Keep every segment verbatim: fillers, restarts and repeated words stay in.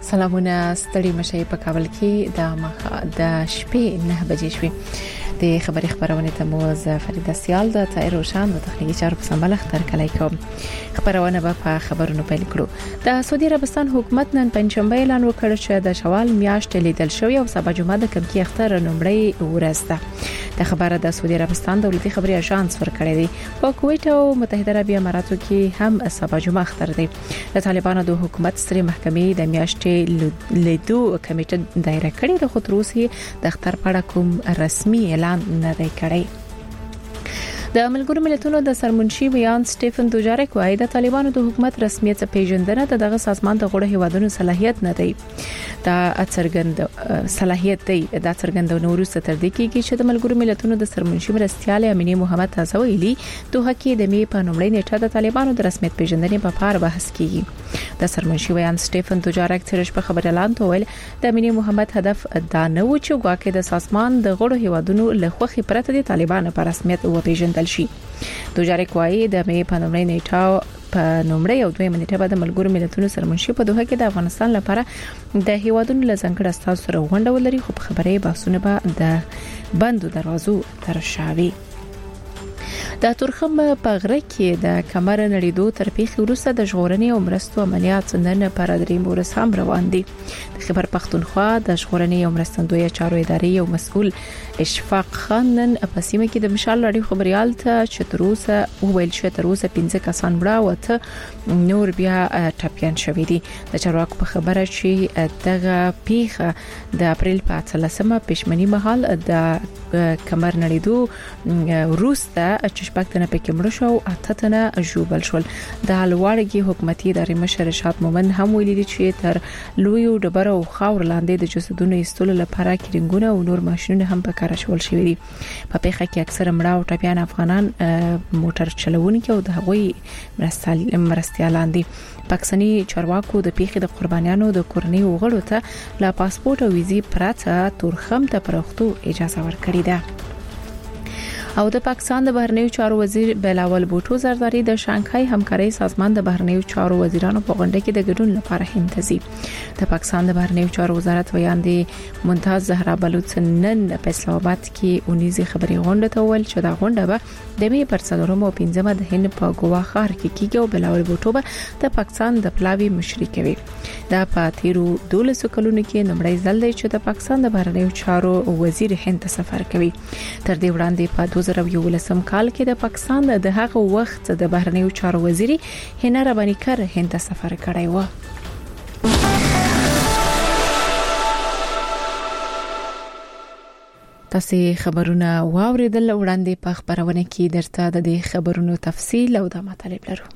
سلامونه ستړي مشي په کابل کې د مخه د شپې نه بجې شوې د خبري خبرونه ته موز فریده سیال د تایر روشن د تخنیکی چارو په سمبل اختر کلای کوم خبرونه به په خبرونو پیل کړو د سعودي عربستان حکومت نن پنځشنبه اعلان وکړ چې د شوال میاشت لیدل شوی او سبا جمعه د کمکی اختر نومړی ورځ ده د خبره د سعودي عربستان دولتي خبري اژانس ورکړی دی په کویت او متحده عربی اماراتو کې هم سبا جمعه اختر دی د طالبانو د حکومت ستري محکمې د میاشتې لیدو کمیټه دایره کړې د خطروسي د اختر په اړه کوم رسمي اعلان نه دی کړی د ملګرو ملتونو د سرمنشي ویان سټيفن دوجارک وايي د طالبانو د حکومت رسمیت پیژندنه د دغه سازمان د غړو هیوادونو صلاحیت نه دی دا څرګند صلاحیت دی دا څرګند نورسته تر دې کې چې د ملګرو ملتونو د سرمنشي مرستيال امینه محمد تازه ویلي دوه کې د می په نومړی نیټه د طالبانو د رسمیت پیژندنې په اړه بحث کیږي د سرمنشي ویان سټيفن دوجارک ترش په خبر اعلان ویل د امینه محمد هدف دا نه و چې ګواکې د سازمان د غړو هیوادونو له خوخي پرته د طالبانو په رسمیت او پیژندل شي دوجارک وايي د می په نومړی نیټه په نومړی او دوی منټه بعد ملګرو ملتونو سرمنشي په دوه کې د افغانستان لپاره د هیوادونو لزنګړ استاد سره غونډه ولري خو په خبرې باسونه به د بندو دروازو تر شاوي د تورخم په غره کې د کمر نړیدو تر پیښې وروسته د ژغورنې او مرستو عملیات نن پر دریم ورځ هم روان دي د خبر پښتونخوا د ژغورنې او مرستندوی چارو ادارې او مسؤل اشفاق خان نن په سیمه کې د مشال لړۍ خبريال ته چتروسه وویل چې تروسه پنځه کسان مړه وته نور بیا ټاپیان شوې دي د چارواکو په خبره چې دغه پیښه د اپریل په اتلسمه پښمنی مهال د کمر نړیدو وروسته چې شپږتنه پکې مړ شو او اتتنه جوبل شول د لوړګي حکومتي ادارې مشر رشاد مومن هم ویلي چې تر لوی ډبره او خاور لاندې د جسدونو ایستلو لپاره کډنګونه او نور ماشينونه هم په کار شول شوې دي په پیښه کې اکثره مړه او ټپيان افغانان موټر چلوونکي او د هغوی مرستيالان دي پاکستاني چارواکو د پیښې د قربانیانو د کورنۍ وغړو ته لا پاسپورت او ویزي پراته تورخم ته پرختو اجازه ورکړې ده او د پاکستان د بهرنیو چارو وزیر بلاول بوټو زرداری د شانګهای همکاري سازمان د بهرنیو چارو وزیرانو په غونډه کې د ګډون لپاره هندسي د پاکستان د بهرنیو چارو وزارت ویاندې ممتاز زهرا بلوچ نن په اسلام آباد کې اونیزي خبري غونډه ته ول چې دا غونډه به د می پر څلورم او پنځمه د هند په ګوا ښار کې کیږي او بلاول بوټو به د پاکستان د پلاوی مشري کوي دا په تیرو دولسو کلونو کې نمړی ځل دی چې د پاکستان د بهرنیو چارو وزیر هند ته سفر کوي تر دې وړاندې په دوه زره یولسم کال کې د پاکستان د هغه وخت د بهرنیو چارو وزیري هنا رباني کر هند ته سفر کړی و تاسو خبرونه واوریدل وړاندې په خبرونه کې درته د دې خبرونو تفصیل او د مطالب لرو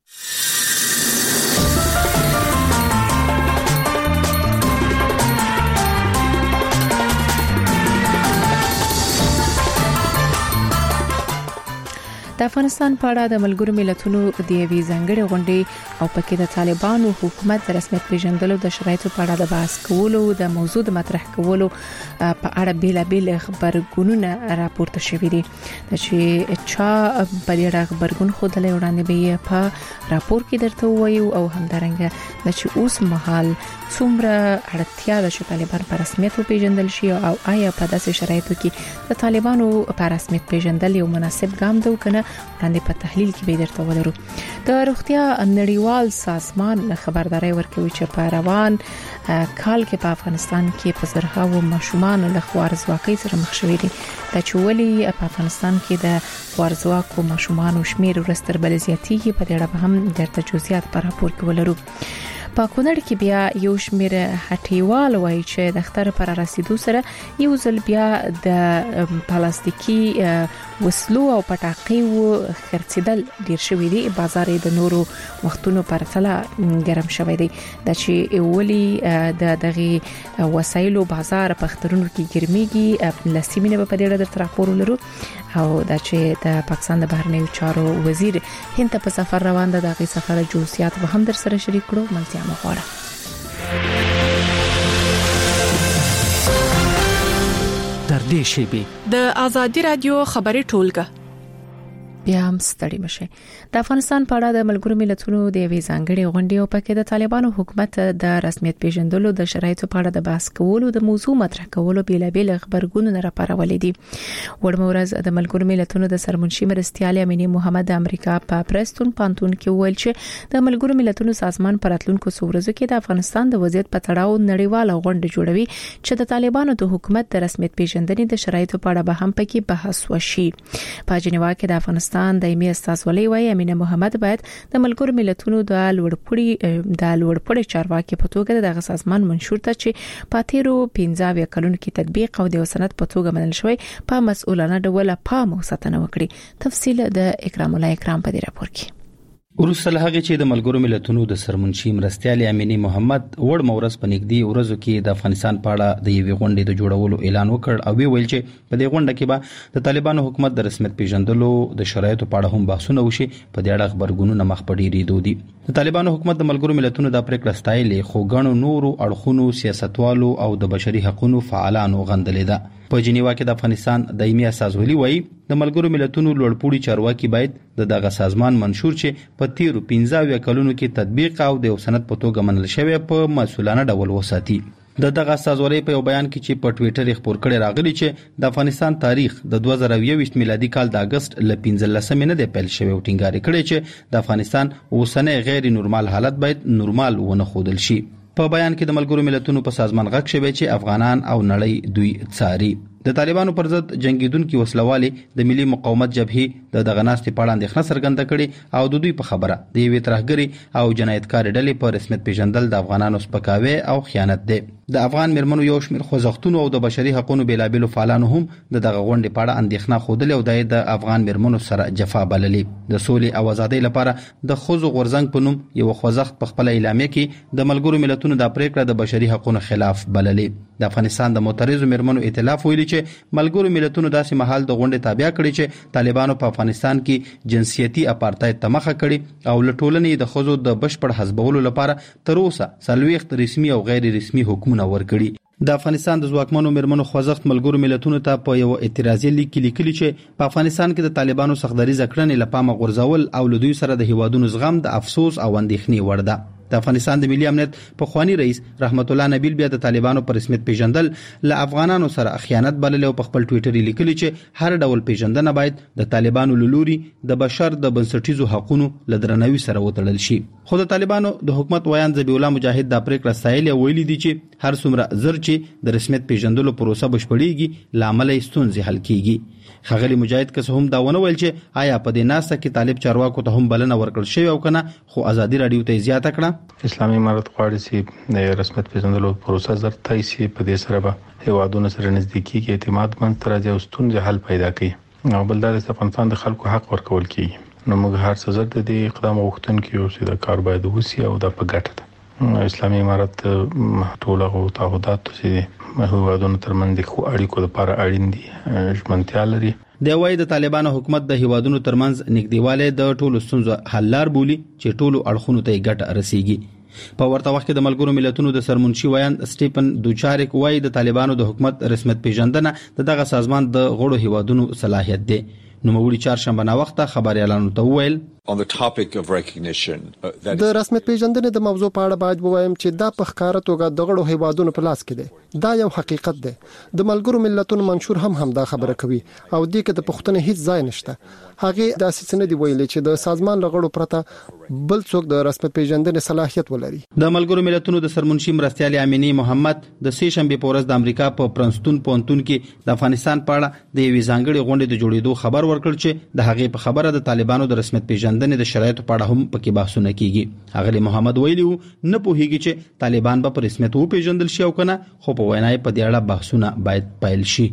د افغانستان په اړه د ملګرو ملتونو د یوې ځانګړې غونډې او پکې د طالبانو حکومت د رسمیت پیژندلو د شرایطو په اړه د بحث کولو د موضوع د مطرح کولو په اړه بیلابیل خبرګونونه راپورته شوې دي چې چا په دې اړه خبرګون خوده وړاندې به په راپور کې درته وایو او همدارنګه چې اوس مهال څومره اړتیا ده چې طالبان په رسمیت پیژندل شي او آیا په داسې شرایطو کې د طالبانو په رسمیت پیژندل یو مناسب ګام دی کنه وړاندې په تحلیل کې به درته ولرو د روغتیا نړیوال سازمان خبرداري ورکوي چې په روان کال کې په افغانستان کې په زرهاو ماشومان له خوارزواکۍ سره مخ شوي دي د چولي په افغانستان کې د خوارزواکو ماشومان شمیر ورستر بل زیاتېږي په دې اړه هم درته جزئیات په راپور کې ولرو په کونړ کې بیا یو شمیر هټیوال وایي چې د اختر پر رسیدو سره یو ځل بیا د پلاستیکي وسلو او پټاقیو خرڅیدل ډیر شوې دي بازار د نورو وختونو پر تله ګرم شوی دی د چې اولی د دغه وسایلو بازار په اخترونو کې ګرميږي لسیمینه په دې اړه د راپور ولرو او د چې د پاکستان د بهرنیو چارو وزیر هند په سفر روان ده دغه سفر جزئیات به هم در سره شریک کړو ملتیا مخوره در دې شیبه د ازادي رادیو خبري ټولګه بیا هم ستړي مشه. د افغانستان په اړه د ملګرو ملتونو د یوې ځانګړې غونډې او پکې د طالبانو حکومت د رسمیت پیژندلو د شرایطو په اړه د بحث کولو د موضوع مطرح کولو بیلابل خبرګونونه راپارولې دي. وړمورز د ملګرو ملتونو د سرمنشي مرستيال امینه محمد د امریکا په پرستون پانتون کې ویل چې د ملګرو ملتونو سازمان پر راتلونکو څورزو کې د افغانستان د وضعیت په تړاو نړیواله غونډه جوړوي چې د طالبانو د حکومت د رسمیت پیژندنې د شرایطو په اړه به هم پکې بحث وشي. په جنیوا کې د افغانستان دایمي استازولۍ وايي امینه محمد باید د ملګرو ملتونو د لوړپوړي د لوړپوړي چارواکي په توګه دغه سازمان منشور ته چې پاتېرو پنځه کلونو کې تطبیق او د سند په توګه منل شوی په مسؤلانه ډول پام او ساتنه وکړي. تفصیل د اکرام الله اکرام په دې راپور کې. ورسره هغه چې د ملګرو ملتونو د سرمنشي مرستيال امینه محمد وړ مورز په نګدي ورځو کې د افغانستان په اړه د یوې غونډې د جوړولو اعلان وکړ او ویل چې په دې غونډه کې به د طالبانو حکومت د رسمیت پیژندلو د شرایطو په اړه هم بحثونه وشي. په دې اړه خبرګونونه مخ په ډیرېدو دي. د طالبانو حکومت د ملګرو ملتونو د پریکړه ستایلې خو غنو نورو اړخونو سیاستوالو او د بشري حقوقو فعالانو غندلې ده. په جنیوا کې د افغانستان دایمي استازولي وایي د ملګرو ملتونو لوړپوړي چارواکي باید د دغه سازمان منشور چې په تیرو پنځه کلونو کې تطبیق او د سند په توګه منل شوی په مسؤلانه ډول وساتي. د دغه استازولي په یو بیان کې چې په ټوئیټر خبر کړي راغلي چې د افغانستان تاریخ د دوه زره یوویشت میلادي کال د اگست ل پنځلسمې نه د پیل شوی او ټینګار کړي چې د افغانستان اوسنۍ غیر نورمال حالت باید نورمال ونه خودل شي. په بیان کې د ملګرو ملتونو په سازمان غږ شوی چې افغانان او نړۍ دوی څاري. د طالبانو پر ضد جنگیدونکو وسلوالي د ملي مقاومت جبهې د دغه ناستې په اړه اندېښنه څرګنده کړې او د دوی په خبره د یوې ترهګري او جنایتکار ډلې په رسمیت پیژندل د افغانانو سپکاوی او خیانت دی. د افغان مرمنو یو شمېر خوځښتونو او د بشري حقوقو بیلابلو فعالانو هم د دغه غونډې په اړه اندېښنه خوده او د افغان مرمنو سره جفا بللې. د سولې او ازادۍ لپاره د خوځو غورځنګ په نوم یو خوځښت په خپل اعلامیه کې د ملګرو ملتونو د پریکړه د بشري حقوقو خلاف بللې. د افغانستان د معترضو مرمنو ائتلاف ویلي چې ملګرو ملتونو داسې مهال د غونډې تابع کړي چې طالبانو په افغانستان کې جنسيتي اپارټاید ته مخه کړي او لټولنې د خوځو د بشپړ حزبولو لپاره تر اوسه څلويخت رسمي او غیر رسمي حکومونه ورکړي. د افغانستان د ځواکمنو مرمنو خوځښت ملګرو ملتونو ته په یو اعتراضي لیک کې لیکلي چې په افغانستان کې د طالبانو سختدري ځکړنې لپاره غورځول او لدوی سره د هیوادونو زغم د افسوس او اندېښنې وړ ده. د افغانستان د ملي امنیت په خواني رئیس رحمت الله نبیل بیا د طالبانو پر رسمیت پیژندل ل افغانانو سره خیانت بلل او په خپل ټوئیټر لیکلی چې هر ډول پیژندنه باید د طالبانو لوري د بشر د بنسټیزو حقوقو لدرنوي سره وتړل شي. خو د طالبانو د حکومت ویان ذبیح الله مجاهد د پریکړه ستایل ویلي دي چې هر څومره زر چې د رسمیت پیژندلو پروسه بشپړیږي لامل ستونزې حل کیږي. خغلی مجاهد کس هم دا ونه ویل چې آیا په دې ناسه کې طالب چارواکو ته هم بلنه ورکړل شوی او کنه خو ازادي رادیو ته زیاته کړه. اسلامي امارت غواړي چې د رسمیت پیژندلو پروسه زر تای شي. په دې سره به هیوادونو سره نزدیکی اعتماد منځ راځي او ستونزې حل پیدا کوي. او بل دا د افغانستان د خلکو حق ورکول کیږي. نو موږ هر څه زر د دې اقدام غوښتونکو یو چې د کار باید وسی او د په ګټه ده. اسلامي امارت ټول هغه تعهدات چې هیوادونو ترمنځ د خو اړیکو لپاره اړین دي ژمنتیا لري. د وای د طالبانو حکومت د هیوادونو ترمنځ نږدېواله د ټولو ستونزو حل لار بولی چې ټولو اړخونو ته ګټه رسیږي. په ورته وخت کې د ملګرو ملتونو د سرمنشي ویان سټیفن دوچارک وای د طالبانو د حکومت رسمیت پیژندنه د دغه سازمان د غړو هیوادونو صلاحیت دی. نو موري چهارشنبه نا وخته خبري اعلان ته ویل on the topic of recognition uh, that د رسمیت پیژندنې د موضوع په اړه باید ووایم چې دا په ښکارا توګه د غړو هیوادونو په لاس کې دی. دا یو حقیقت دی. د ملګرو ملتونو منشور هم هم دا خبره کوي او دې کې د پښتنې هیڅ ځای نشته. هغه د اساس نه دی ویلي چې د سازمان لغړو پرته بل څوک د رسمیت پیژندنې صلاحیت ولري. د ملګرو ملتونو د سرمنشي مرستيال امینه محمد د سې شنبه په ورځ د امریکا په پرنستون پونتون کې د افغانستان په اړه د یوې ځانګړي غونډې د جوړېدو خبر ورکړ چې د هغې په خبره د طالبانو د رسمیت پیژندنې د شرایطو په اړه هم پکې بحثونه کیږي. هغه محمد ویلو نه پوهیږي چې طالبان به په رسمیت و پیژندل شي او کنه خو په وینای په دې اړه بحثونه باید پیل شي.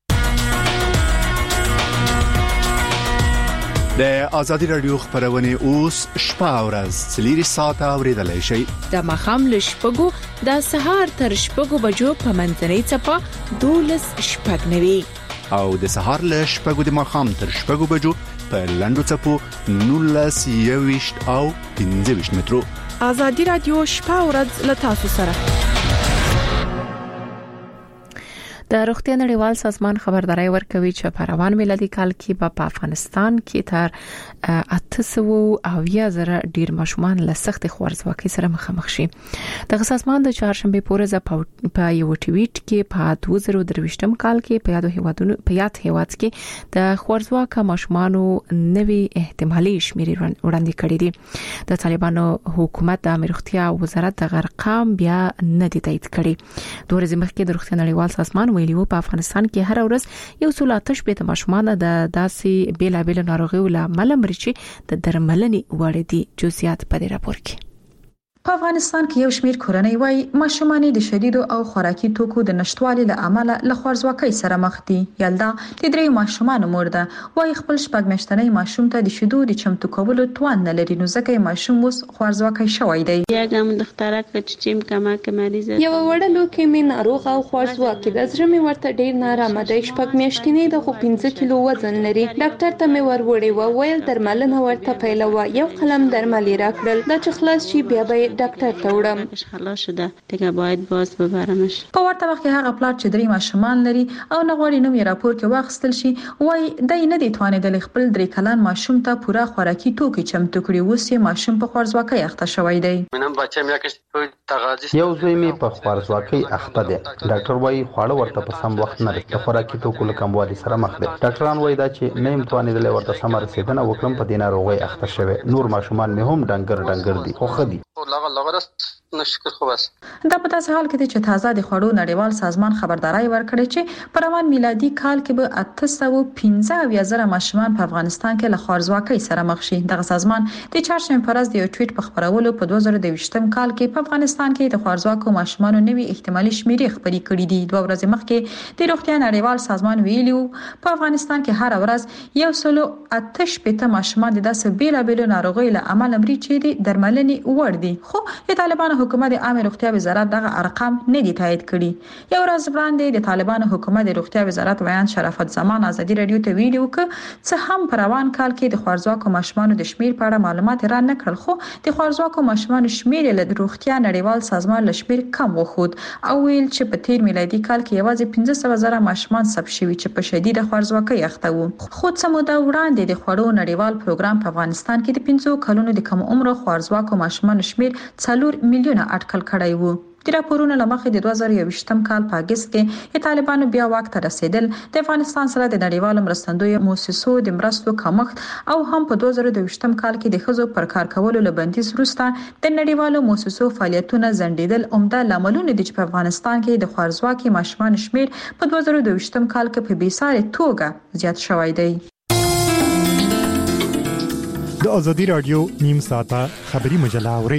د ازادي رادیو خبرونه اوس شپه او ورځ څلوري ساعته اوریدلای شئ. د مخام له شپږو د سهار تر شپږو بجو په منځنۍ چپه دولس شپږ نوي او د سهار له شپږو د مخام تر شپږو بجو په لندو چپو نولس یويشت او پنځه ویشت مترو. ازادي رادیو شپه او ورځ له تاسو سره. د روغتیا نړیوال سازمان خبرداري ورکوي چې په روان میلادي کال کې په افغانستان کې تر اته سوه اویا زره ډیر ماشومان له سخت خوارځواکۍ سره مخامخ شي. د سازمان د چهارشنبه پورز په یو ټویټ کې په دوه زره درویشتم کال کې په یادو هیوادونو په یاد هیواد کې د خوارځواکه ماشومانو نوي احتمالي شمیرې وړاندې کړې دي. د طالبانو حکومت د روغتیا وزارت د غرقام بیا نه دی تایید کړي. دوه ورځې مخکې د روغتیا نړیوال سازمان ویلي و په افغانستان کې هر ورځ یو څو اتش به ماشومان د داسې بیلابل ناروغیو له امله مري چې د درملنې وړ دي. جزئیات په دې راپور کې. په افغانستان کې یو شمېر کورنۍ وايي ماشومان د شدیدو او خوراکي توکو د نشټوالي له امله له خوارځواکۍ سره مخ دي. یلدا د درې ماشومان مور ده وايي خپل شپږ میاشتنی ماشوم ته د شیدو د چمتو کولو توان نه لري، نو ځکه ماشوم اوس خوارځواکۍ شوی دی. یګم دختره کچچیم کمک مریض یو وړلو کې مې ناروغ او خوارځواکۍ د زړه مې ورته ډیر نارامه دی. شپږ میاشتنی د خو پنځه کیلو وزن لري. ډاکټر ته مې ور وړې و ویل درملنه ورته پیلوه. یو قلم درمل راکړل دا چې خلاص شي بیا به ډاکټر ته وړم. خلاص شده دیگه باید باز ببرمش. په ورته وخت کې هغه پلار چې درې ماشومان لري او نه غواړي نوم یې راپور کې واخیستل شي وایي دای نه دی توانېدل خپل درې کلن ماشوم ته پوره خوراکي توکي چمتو کړي. اوس یې ماشوم په خوارځواکۍ اخته شوی دی. یو زوی مې په خوارځواکۍ اخته دی. ډاکټر وایي خواړه ورته په سم وخت نه د خوراکي توکو له کموالي سره مخ دی. ډاکټران وایي دا چې نه یم توانېدل ورته سم رسیدنه وکړم په دې ناروغۍ اخته شوی. نور ماشومان مې هم ډنګر ډنګر دي خو ښه دي. دا په تاسو حال کې چې تازه د خوړو نړیوال سازمان خبرداري ورکړي چې په روان میلادي کال کې به اته سوه پنځه اویا زره ماشومان په افغانستان کې له خوارځواکۍ سره مخ شي. دغه سازمان د چهارشنبه پر ورځ د یو ټویټ په خبرولو په دوه زره دویشتم کال کې په افغانستان کې د خوارځواکو ماشومانو نوي احتمالي شمیرې خبري کړې دي. دوه ورځې مخکې د روغتیا نړیوال سازمان ویلي په افغانستان کې هر ورځ یو سلو اته شپږ ماشومان د داسې بیلابل ناروغیو له امله مري چې د درملنې وړ دي. خو د طالبانو حکومت د عامه روغتیا وزارت دغه ارقام نه دي تایید کړي. یو ورځ وړاندې د طالبانو حکومت د روغتیا وزارت ویان شرافت زمان ازادي رادیو ته ویلي و چې څه هم په روان کال کې د خوارځواکو ماشومانو د شمیر په اړه معلومات را نه کړل، خو د خوارځواکو ماشومانو شمیر له روغتیا نړیوال سازمان له شمیر کم وخود او ویل چې په تیر میلادي کال کې یوازې پنځه سوه زره ماشومان ثبت شوي چې په شدید خوارځواکۍ اخته وو. خو څه موده وړاندې د خوړو نړیوال پروګرام په افغانستان کې د پنځو کلونو د کم عمر خوارځواکو ماشومانو شمیر څلور میلیونه اټکل کړی وو. د راپورونو لمخې د دوه زره یوویشتم کال په اگست کې طالبانو بیا واک ته رسیدل د افغانستان سره د نړیوالو مرستندوی مؤسسو د مرستو کمښت او هم په دوه زره دویشتم کال کې د ښځو پر کار کولو له بندیز وروسته د نړیوالو مؤسسو فعالیتونه ځنډیدل عمده لاملونه دي چې په افغانستان کې د خوارځواکۍ ماشومان شمیر په دوه زره دویشتم کال کې په بیسارې توګه زیات شوی دی. د ازادي رادیو نیم ساعته خبری مجله اوري.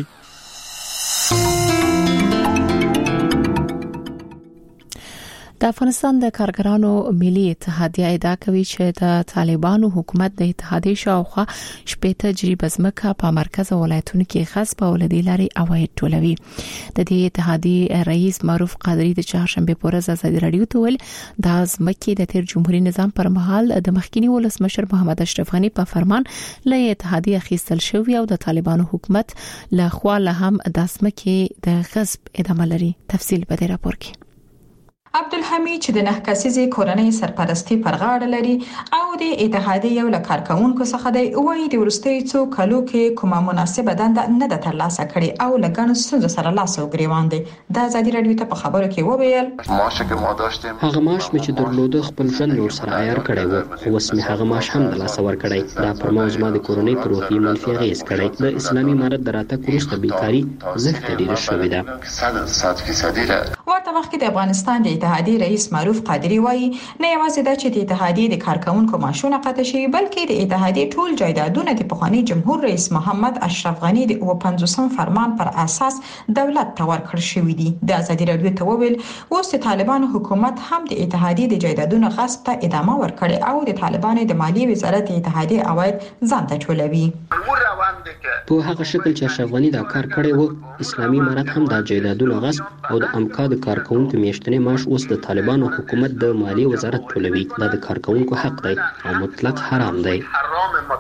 د افغانستان د کارګرانو ملي اتحادیه ادعا کوي چې د طالبانو حکومت د اتحادیې شاوخوا شپږ تجربه ځمکه په مرکز ولایتونو کې غصب او لدی لاري عواید ټولوي. د دې اتحادیې رئیس معروف قادری د چهارشنبه په ورځ ازادي رادیو ته ویل د ځمکې د تیر جمهوریت نظام پر مهال د مخکینی ولسمشر محمد اشرف غنی په فرمان له اتحادیې اخیستل شوی او د طالبانو حکومت له خوا له هم د ځمکې د غصب ادامه لري. تفصیل په دې راپور کې. عبدالحمید چې د نه کسیزې کورنۍ سرپرستی پر غاړه لري او د اتحادیې یو له کارکونکو څخه دی، وایي د وروستي څو کلو کې کومه مناسبه دنده نه ده ترلاسه کړې او له ګڼو ستونزو سره لاس او ګریوان دی. د ازادي رادیو ته په خبرو کې وویل هغه معاش مې چې درلوده خپل ژوند نور سره عیار کړی و، خو اوس مې هغه معاش هم د لاسه ورکړی. دا پر ما زما د کورنۍ پر روحي منفي اغېز کړی. د اسلامي امارت د راتګ وروسته بیکاري زښته ډېره شوې ده. ورته وخت کې د افغانستان د اتحادیې رئیس معروف قادری وایي نه یوازې دا چې د اتحادیې د کارکونکو معاشونه قطع شي، بلکې د اتحادیې ټول جایدادونه د پخوانی جمهور رئیس محمد اشرف غنی د پنځوسم فرمان پر اساس دولت ته ورکړل شوی دي. د ازادي رادیو ته وویل اوس د طالبانو حکومت هم د اتحادیې د جایدادونو غصب ته ادامه ورکړي او د طالبانو د مالیې وزارت د اتحادیې عواید ځان ته ټولوي. په هغه شکل چې اشرف غنی دا کار کړی وو، اسلامي امارت هم د جایدادونو غصب او د امکا د کارکونکو میاشتنی معاش اوس د طالبانو حکومت د مالیې وزارت ټولوي. دا د کارکونکو حق دی او مطلق حرام دی.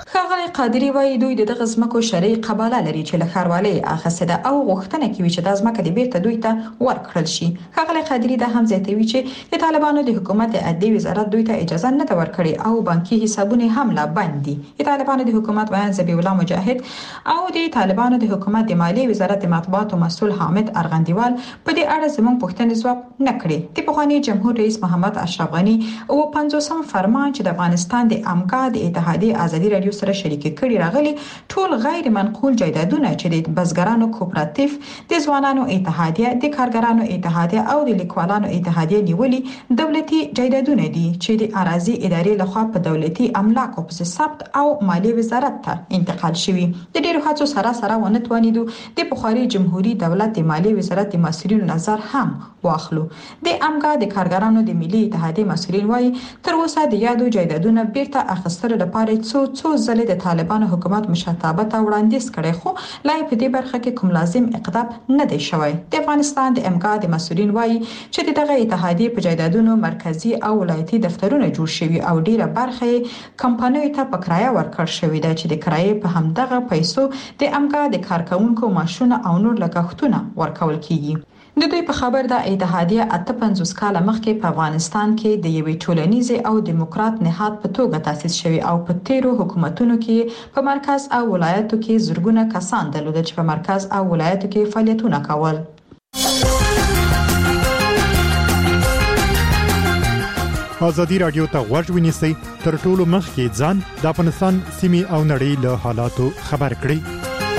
ښاغلی قادری وایي دوی دغه ځمکو شرعي قباله لري چې له ښاروالۍ اخیستې ده او غوښتنه کوي چې د ځمکه د بیرته دوی ته ورکړل شي. ښاغلی قادری دا هم زیاتوي چې د طالبانو د حکومت د عدلي وزارت دوی ته اجازه نه ورکړي او بانکي حسابونه هم لا بند دي. د طالبانو د حکومت بیان ذبیح الله مجاهد او د طالبانو د حکومت د مالیې وزارت د مطبوعاتو مسؤل حامد ارغندیوال په دې اړه زموږ پوښتنې ځواب نه کړي. د پخوانی جمهور رئیس محمد اشرف غنی او پنځوسم فرمان چې د افغانستان د امګا د اتحادیې ازادي رادیو سره شریک کړي راغلي ټول غیر منقول جایدادونه چې د بزګرانو کوپراتیف، د ځوانانو اتحادیه، د کارګرانو اتحادیه او د لیکوالانو اتحادیه نیولي دولتي جایدادونه دي چې د اراضي ادارې لخوا په دولتي املاکو په ثبت او مالیې وزارت ته انتقال شوي. د ډیرو هڅو سره سره ونه توانیدو د بخاري جمهوریت دولت د مالیې وزارت د مسؤلینو نظر هم واخلو. د امګا د کارګرانو د ملي اتحادیې مسؤلین وايي تر اوسه د یادو جایدادونو بیرته اخیستلو لپاره څو څو ځلې د طالبانو حکومت مشرتابه ته وړاندیز کړي خو لا په دې برخه کې کوم لازم اقدام نه دی شوی. د افغانستان د امګا د مسؤلین وايي چې دغه اتحادیې په جایدادونو مرکزی او ولایتي دفترونه جوړ شوي او ډیره برخه کمپنیو ته په کرایه ورکړل شوې ده چې د کرایې په همدغه پیسو د امګا د کارکونکو معاشونه او نور لګښتونه ورکول کیږي. د دوی په خبر د اتحادیه اته پنځوس کال مخکې په افغانستان کې د یوې ټولنیزې او دیموکرات نهاد په توګه تاسیس شوی او په تیرو حکومتونو کې په مرکز او ولایتو کې زرګونه کسان درلودل چې په مرکز او ولایتو کې فعالیتونه کول. ازادي رادیو ته غوږ ونیسئ تر ټولو مخکې ځان د افغانستان سیمې او نړۍ له حالاتو خبر کړئ.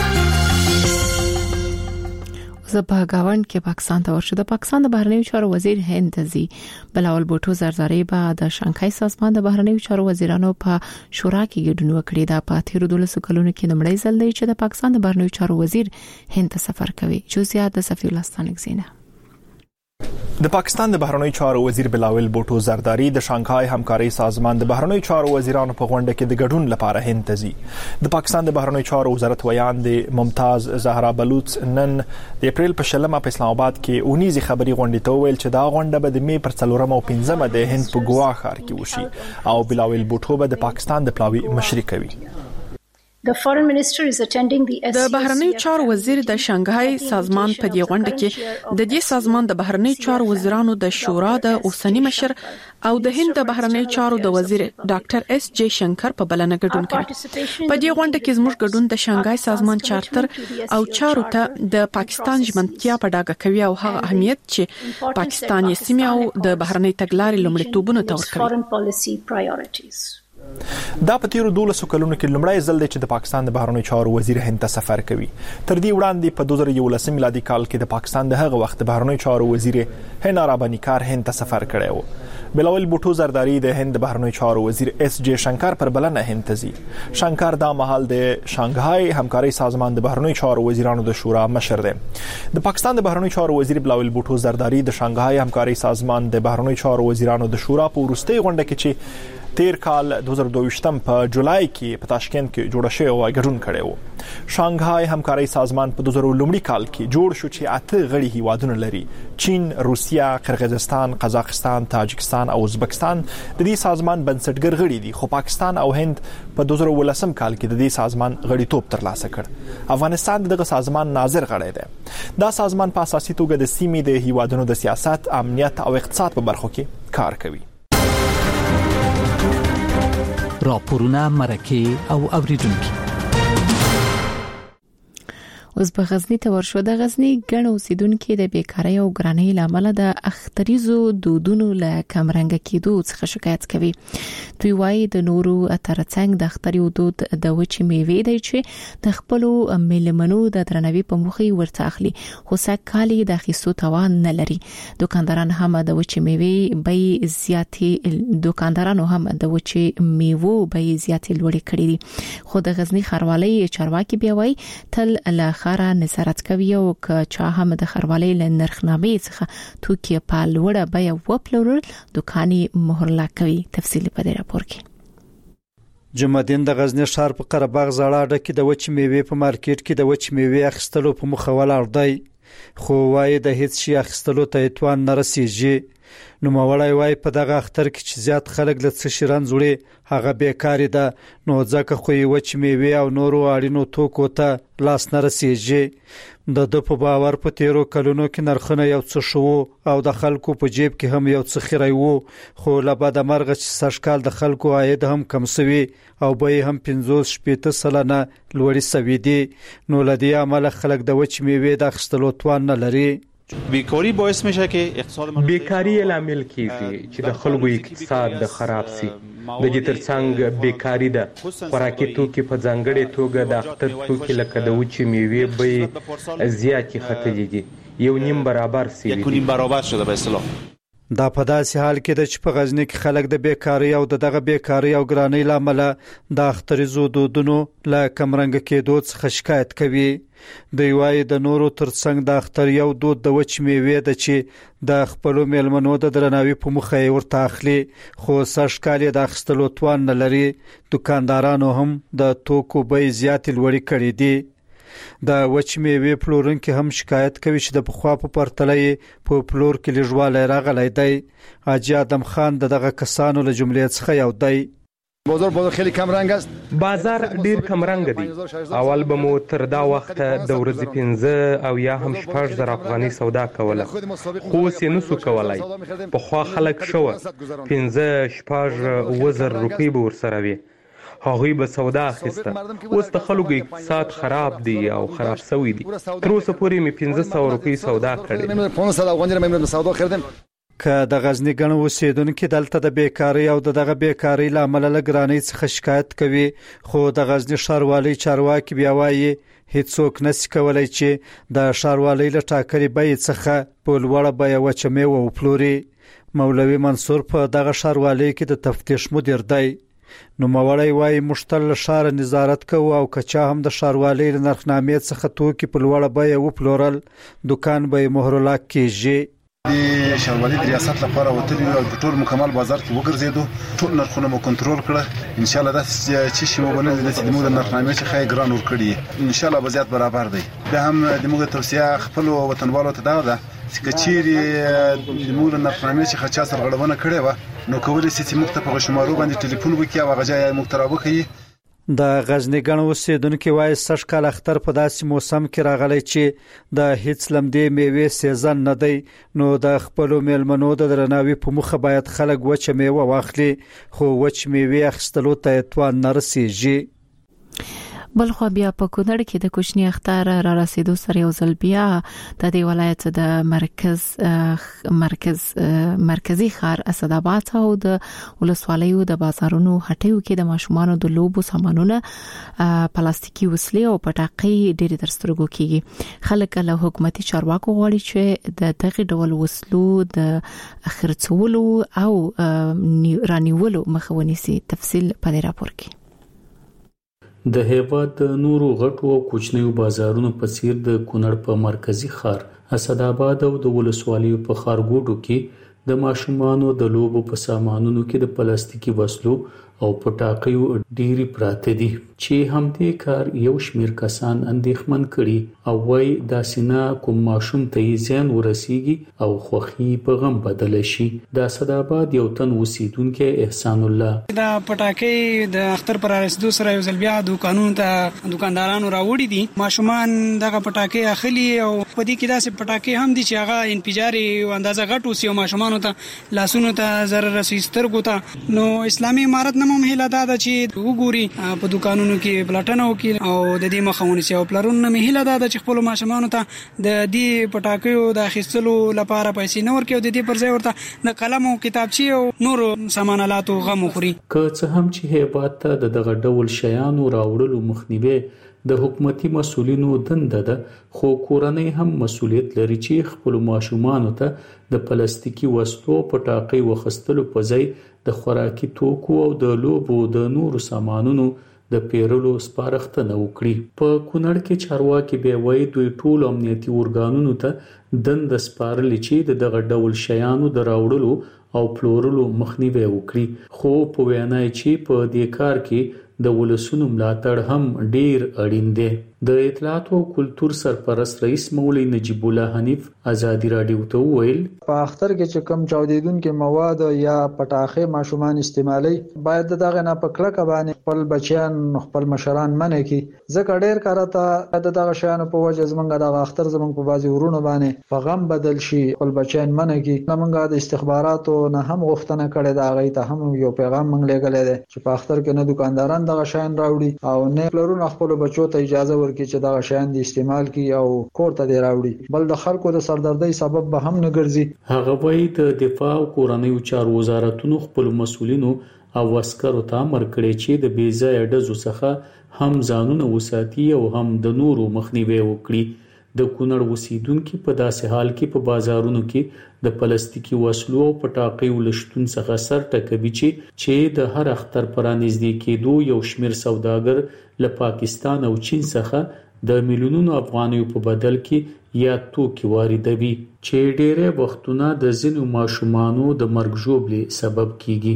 په گاوند کې پاکستان ته ورشو. د پاکستان د بهرنیو چارو وزیر هند ته بلاول بوټو زرداری به د شانګهای سازمان د بهرنیو چارو وزیرانو په شورا کې ګډون وکړي. دا په تیر دولسو کلونو کې لومړی ځل دی چې د پاکستان د بهرنیو چارو وزیر هند ته سفر کوي. جزئیات د صفی الله ستانکزینه. د پاکستان د بهرنیو چارو وزیر بلاول بوټو زرداری د شانګهای همکاري سازمان د بهرنیو چارو وزیرانو په غونډه کې د ګډون لپاره هند ته ځي. د پاکستان د بهرنیو چارو وزارت ویان د ممتاز زهرا بلوچ نن د اپریل په شلمه په اسلام آباد کې اونیزي خبري غونډه ته ویل چې دا غونډه به د می پر څلورم او پنځمه د هند په ګوا ښار کې وشي او بلاول بوټو به د پاکستان د پلاوي مشري کوي. د بهرنیو چارو وزیر د شانګهای سازمان په دې غونډه کې د دې سازمان د بهرنیو چارو وزیرانو د شورا د اوسنی مشر او د هند د بهرنیو چارو د وزیر ډاکټر اس جے شنکر په بلنه ګډون کړ. په دې غونډه کې زموږ ګډون د شانګهای سازمان چارټر او چارو ته د پاکستان ژمنتیا په ډاګه کوي او هغه اهمیت چې پاکستان یې سیمه او د بهرنۍ تګلارې لومړیتوبونه ته ورکوي. دا په تیرو دولسو کلونو کې لومړی ځل دی چې د پاکستان د بهرنیو چارو وزیر هند ته سفر کوي. تر دې وړاندې په دوه زره یولس میلادي کال کې د پاکستان د هغه وخت د بهرنیو چارو وزیر هنا رابانی کار هند ته سفر کړی و. بلاول بوټو زرداری د هند د بهرنیو چارو وزیر اس جے شنکر پر بلنه هند ته ځي. شنکر دا مهال د شانګهای همکاري سازمان د بهرنیو چارو وزیرانو د شورا مشر دی. د پاکستان د بهرنیو چارو وزیر بلاول بوټو زرداری د شانګهای همکاري سازمان د بهرنیو چارو وزیرانو د شورا په وروستۍ غونډه کې چې تیر کال دوه زره دوه په جولای کې په تاشکند کې جوړ شوی او ګډون کړی و. شانګهای همکاري سازمان په دوه زره لومړي کال کې جوړ شو چې اته غړي هیوادونه لري: چین، روسیا، قرغیزستان، قزاقستان، تاجکستان او ازبکستان. د دې سازمان بنسټګر غړي دي خو پاکستان او هند په دوه زره ولسم کال کې د دې سازمان غړیتوب ترلاسه کړ. افغانستان دغه سازمان ناظر غړی دی. دا سازمان په اساسي توګه د سیمې د هیوادونو د سیاست، امنیت او اقتصاد په برخو کې کار کوي. راپورونه، مرکه او اوریدونکو. اوس په غزنی ته ورشو. د غزنی ګڼ اوسیدونکو د بیکاری او ګرانۍ لامل د اختریزو دودونو له کمرنګ کېدو څخه شکایت کوي. دوی وايي د نورو ترڅنګ د اختریو دود د وچې میوې دی چې د خپل ملمنو د درنوي په مخې ورته اخلي خو سکهالي د اخیستو توان نه لري. دکانداران هم د وچې میوې بیې زیاتې دکاندارانو هم د وچې میوو بیې زیاتې لوړې کړې دي. خو د غزنی ښاروالۍ چارواکي بیا وايي تل له خارا نظارت کوي او که چا هم د خروالۍ له نرخنامې څخه توکي په لوړه بیه وپلورل دکاني مهرلا کوي. تفصیل په دې راپور کې. جمعدین د غزنی ښار په قرهباغ زړه اډه کې د وچ میوې په مارکیټ کې د وچ میوې اخیستلو په مخه ولاړ دی خو وايي د هیڅ شي اخیستلو ته توان نه رسیږي. نو مولای وای په دغه اختر کې چې زیات خلک له څه شران جوړي هغه بیکاری ده نو ځکه خو یې وچ میوه او نورو اړینو توکو ته لاس نه رسیږي د د په باور په تیرو کلونو کې نرخونه یو څه شو او د خلکو په جیب کې هم یو څه خیرای وو خو له بعد مرغه چې سشکال د خلکو عاید هم کم سوي او به هم پنځوس شپږ سلنه لوړی سوي دي نو لدی عمل خلک د وچ میوه د خستلو توان نه لري بیکاری باعث میشه که اقتصاد بیکاری لامل کیږي چې د خلکو اقتصاد د خراب سي د دې ترڅنګ بیکاری ده خوراکي توکي په ځانګړي توګه د اختر توکي لکه د وچې میوې به زیاتې ختلې دي یو نیم برابر سي یک نیم برابر شده به اصطلاح دا په داسې حال کې د چې په غزنی کې خلک د بیکاری او دغه بیکاری او ګرانۍ لامل د اخترزو دودونو لا کمرنګ کېدو څخه شکایت کوي دی وای د نورو ترڅنګ د اختر یو دود د وچ میوه د چې د خپل میلمنو د درناوي په مخه ورته اخلي خو سشکالي د اخستلو توان نه لري دکاندارانو هم د توکو بیې زیات لوړې کړې دي د وچ میوه پلورونکو هم شکایت کوي چې د بخوا په پرتله په پلور کې لږوالی راغلی دی حاجی آدم خان دغه کسانو له جملې څخه یو دی بازار بازار خیلی کم رنگ است بازار ډیر کم رنگ دی اول به مو تر دا وخت د ورځې پنځه او یا هم شپږ زره افغاني سودا کوله خو سې نسو کولای په خوا خلک شو پنځه شپږ وزر روپۍ به ورسره وي هغوی به سودا اخیسته اوس د خلکو اقتصاد خراب دی او خراب شوی دی تر اوسه پورې مې پنځه سوه روپۍ سودا کړې که د غزنی ګڼ اوسیدونکو دلته د بیکاری او دغه بیکاری لامل لګرانی څخه شکایت کوي خو د غزنی ښاروالۍ چارواکي بیا وایي هیڅوک نشي کولای چې د ښاروالۍ له ټاکلي بیې څخه په لوړه بیه وچمه او پلوري مولوي منصور په دغه ښاروالۍ کې د تفتیش مدیر دی نو مولای وایي مشتل شار نظارت کوي او کچا هم د ښاروالۍ له نرخنامې څخه توکي په لوړه بیه و پلورل دکان به مهرلاک کیږي د ښاروالۍ د ریاست لپاره وتلی او په ټول مکمل بازار کې وګرځیدو ټول نرخونه مو کنټرول کړه ان شاء الله دا چې شی وبنل د دې موږ د نرخنامې څخه ګران ور کړی ان شاء الله وضعیت برابر دی به هم د موږ توصیه خپل وطنوالو ته دا ده چې کچيري د موږ د نرخنامې څخه چا سره غړونه کړې و نو کولای شي چې موږ ته په شمارو باندې ټلیفون وکړي او هغه ځای موږ ترابو کوي د غزنی ګڼ اوسیدونکو وایي سشکال اختر په داسې موسم کې راغلی چې د هیڅ لمدې میوه سیزن نه دی نو د خپل میلمنو د درناوي په مخه باید خلک وچ میوه واخلي خو وچ میوه اخستلو ته توان نه رسیږي بل خو بیا په کونړ کې د کوچنی اختر را رسیدو سره یو ځل بیا د دې ولایت د مرکز مرکز مرکزی ښار اسداباد او د ولسوالیو د بازارونو هټیو کې د ماشومانو د لوبو سامانونه پلاستیکي وسلې او پټاقې ډېر درسترګو کیږي خلک له حکومتي چارواکو غواړي چې د دغه ډول وسلو د خرڅولو او رانیولو مخه ونیسي تفصیل په دې راپور کې د هیواد د نورو غټو او کوچنیو بازارونو په څیر د کونړ په مرکزی ښار اسداباد او د ولسوالیو په ښارګوټو کې د ماشومانو د لوبو په سامانونو کې د پلاستیکي وسلو او پټاقیو ډيري پراته دي چې هم دې کار یو شمیر کسان اندېښمن کړي او وای دا سینا کوم ماشوم ته زیان ورسیږي او خوخي په غم بدل شي د اسداباد یو تن وسیدونکو احسان الله دا پټاقې د اختر پر رسیدو سره یو ځل بیا دکانونو ته دکاندارانو راوړي دي ماشومان دغه پټاقې اخلي او په دې کې داسې پټاقې هم دي چې هغه انفجاري او اندازه غټو سي او ماشومان ته لاسونو ته ضرر رسیدسترګو ته نو اسلامي امارت نه مهله دا چې وګوري په دکانونو کې بلټنه وکړي او د دې مخاوني سي او پلرونو مهله دا چې خپل ماشومان ته د دې پټاکیو د اخیستلو لپاره پیسې نور کې او د دې پر ځای ورته د قلم او کتابچې او نور سامانالاتو غم خوري که څه هم چې هیبات ته دغه ډول شیانو راوړلو مخنیوي د حکومتي مسولینو دنده ده خو کورنۍ هم مسولیت لري چې خپل ماشومان ته د پلاستیکي وسلو پټاقې وخستلو په ځای د خوراکي توکو او د لوبو د نورو سامانونو د پیرلو سپارښتنه وکړي په کونړ کې چارواکي به وایي دوی ټول امنیتي اورګانونو ته دند سپارل چې دغه ډول شیانو د راوړلو او پلورلو مخنیوي وکړي خو په وینا چې په دې کار کې د ولسونو ملاتړ هم ډیر اړین دی د اطلاعات او کلتور سرپرست رئیس مولوی نجیب الله حنیف ازادي رادیو ته وویل په اختر کې چې کم چاودیدونکو مواد یا پټاخه ماشومان استعمالي باید دغه نه پکړه باندې خپل بچیان خپل مشران منه کی ځکه ډېر کارته دغه شیانو په وجه زمونږ د اختر زمونږ په بازي ورونو باندې په غم بدل شي خپل بچیان منه کی زمونږ د استخباراتو نه هم غوښتنه کړې دا غي ته هم یو پیغام مونږ لګلې ده چې په اختر کې نه دکانداران دغه شیان راوړي او نه پلرونه خپل بچو ته اجازه ورکړي چې دغه شیان د استعمال کی او کور ته دی راوړي بل د خلکو د سردردۍ سبب به هم نه ګرځي. هغه وایي د دفاع او کورنۍ چارو وزارتونو خپل مسؤلینو او عسکرو ته امر کړی چې د بیځای ډزو څخه هم ځانونه وساتي او هم د نورو مخنیوي وکړي. د کونړ اوسیدونکو په داسې حال کې په بازارونو کې د پلاستیکي وسلو او پټاقیو لشتون څخه سر ټکوي چې چې د هر اختر پرانیزدي کېدو یو شمیر سوداګر له پاکستان او چین څخه د میلیونونو افغانیو په بدل کې یا توکي واردوي چې ډېرې وختونه د ځینو ماشومانو د مرګ ژوبلې سبب کیږي.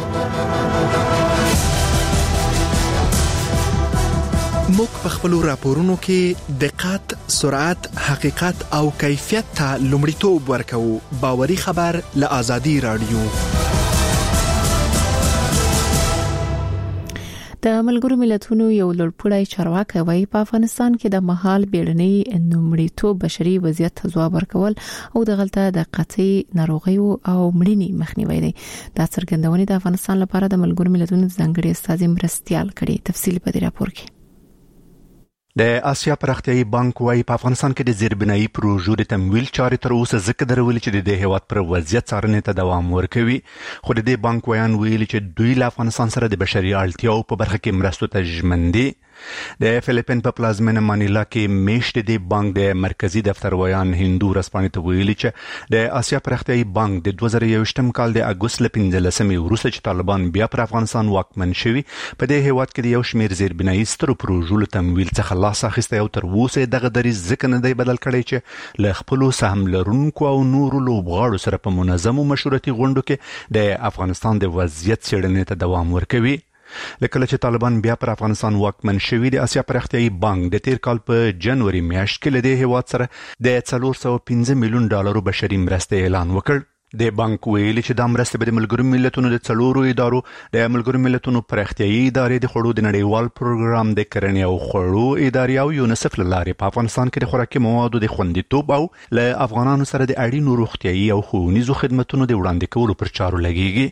موږ په خپل راپورونو کې دقت، سرعت، حقیقت او کیفیت ته لومړیتوب ورکوو. باوري خبر له آزادي رادیو. د ملګرو ملتونو یو لوړپوړی چارواکي وایي په افغانستان کې د مهال بیړنۍ نومړیتوب بشري وضعیت ته ځواب ورکول او د غلطه د قطعي ناروغیو او مړینې مخنیوي دی. دا څرګندونه د افغانستان لپاره د ملګرو ملتونو ځانګړي استازي مرستيال کړي. تفصیل په دې راپور کې. د آسیا پرختیايي بانک وايي په افغانستان کې د زیربنایي پروژو د تمویل چارې تر اوسه ځکه درول چې د دې هیواد پر وضعیت څارنې ته دوام ورکوي. خو د دې بانک وایان ویلي چې دوی له افغانستان سره د بشري اړتیاو په برخه کې مرستو ته ژمن دي. د فلیپین په پلازمینه مانیلا کې میشت د بانک د مرکزی دفتر وایان هندو رسپانې ته ویلي چې د آسیا پرختیايي بانک د دوه زره یوویشتم کال د اګوست ل پنځلسمې وروسته چې طالبان بیا پر افغانستان واکمن شوي په دې هیواد کې د یو شمیر زیربنایي سترو پروژو له تمویل څخه لاس اخیستی او تر اوسه دغه دریځ ځکه نه دی بدل کړی چې له خپلو سهم لرونکو او نورو لوبغاړو سره په منظمو مشورتي غونډو کې د افغانستان د وضعیت څېړنې ته دوام ورکوي. لکه چې طالبان بیا پر افغانستان واکمن شوي د آسیا پرختیايي بانک د تیر کال په جنوري میاشت کې له دې هیواد سره د څلور سوه پنځه میلیون ډالرو بشري مرستې اعلان وکړ. د بانک ویلي چې د مرستې به د ملګرو ملتونو د څلورو ادارو د ملګرو ملتونو پرختیايي ادارې د خوړو د نړیوال پروګرام د کرنې او خوړو ادارې او یونیسف له لارې په افغانستان کې د خوراکي موادو د خوندیتوب او له افغانانو سره د اړینو روغتیايي او ښوونیزو خدماتو د وړاندې کولو پر چارو لګیږي.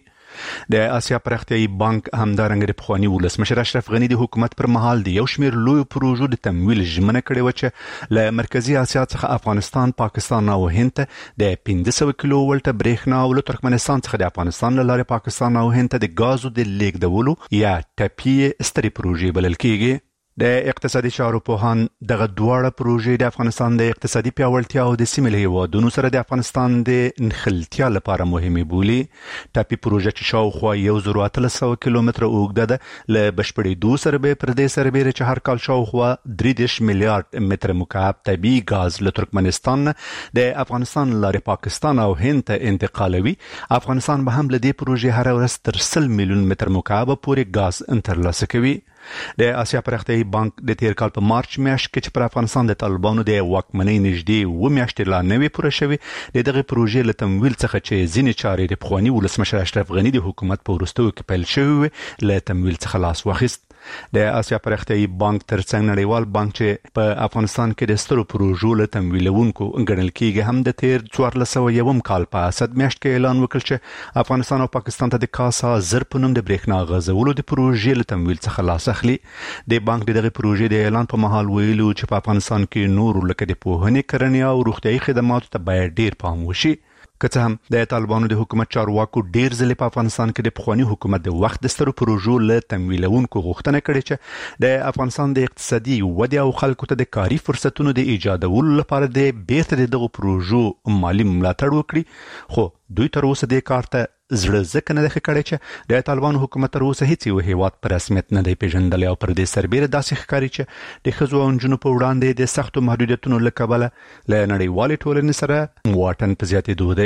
د آسیا پرختیايي بانک همدارنګه د پخوانی ولسمشر اشرف غنی د حکومت پر مهال د یو شمیر لوی پروژو د تمویل ژمنه کړې و چې له مرکزی آسیا څخه افغانستان، پاکستان او هند ته د پنځه سوه کیلو ولټه برېښنا او له ترکمنستان څخه د افغانستان له لارې پاکستان او هند ته د غازو د لیږدولو یا ټپي سترې پروژې بلل کېږي. د اقتصادي چارو پوهان دغه دواړه پروژې د افغانستان د اقتصادي پیاوړتیا او د سیمې له هیوادونو سره د افغانستان د نښلتیا لپاره مهمې بولي. ټاپي پروژه چې شاوخوا یو زر اتلس سوه کیلومتره اوږده ده له بشپړېدو سره به پر دې سربیره چې هر کال شاوخوا درې دېرش میلیارډ متر مکعب طبیعي ګاز له ترکمنستان نه د افغانستان لارې پاکستان او هند ته انتقالوي. افغانستان به هم له دې پروژې هر ورځ تر سل میلیون متر مکعب پورې ګاز ترلاسه کوي. د آسیا پرختیايي بانک د تیر کال په مارچ میاشت کې چې پر افغانستان د طالبانو د واکمنۍ نږدې اوه میاشتې لا نه وي پوره شوي د دغه پروژې له تمویل څخه چې ځینې چارې د پخواني ولسمشر اشرف غني د حکومت په وروستیو کې پیل شوي وې له تمویل څخه لاس واخیست. د آسیا پرختیايي بانک ترڅنګ نړیوال بانک چې په افغانستان کې د سترو پروژو له تمویلونکو ګڼل کېږي هم د تیر څوارلس سوه یوم کال په اسد میاشت کې اعلان وکړ چې افغانستان او پاکستان ته د کاسا زر په نوم د برېښنا غځولو د پروژې له تمویل څخه لاس اخلي. د بانک دغه پروژې د اعلان په مهال ویلو چې په افغانستان کې نور لکه د پوهنې، کرنې او روغتیايي خدماتو ته باید ډیر پام وشي. که څه هم د طالبانو د حکومت چارواکو ډیر ځله په افغانستان کې د پخوانی حکومت د وخت د سترو پروژو له تمویلونکو غوښتنه کړې چې د افغانستان د اقتصادي ودې او خلکو ته د کاري فرصتونو د ایجادولو لپاره د بیرته دغه پروژو مالی ملاتړ وکړي. خو دوی تر اوسه د کار ته زړه ځکه نه ده کړی چې د طالبانو حکومت تر اوسه هیڅ یو هیواد په رسمیت نه دی پیژندلی او پر دې سربیره داسې ښکاري چې د ښځو او نجونو په وړاندې د سختو محدودیتونو له کبله له نړیوالې ټولنې سره واټن په زیاتېدو دی.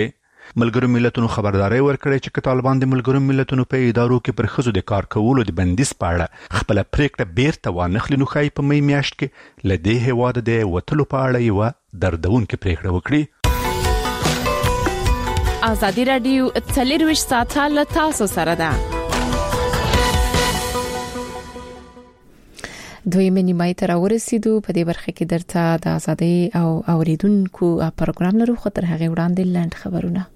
ملګرو ملتونو خبرداري ورکړې چې طالبان د ملګرو ملتونو په ادارو کې پر خزو د کار کولو د بندیز په اړه خپل پریکړه بیرته وانخلي نو خای په مې میاشت کې لدې هواد د وټلو په اړه یو دردونکې پریکړه وکړي. ازادي رادیو څلرویشت ساعته له تاسو سره ده. دویمه نیمه تر ورسېدو په دې برخه کې درته د ازادي او اوریدونکو پروګرام لرو خو تر هغه وړاندې لاند خبرونه.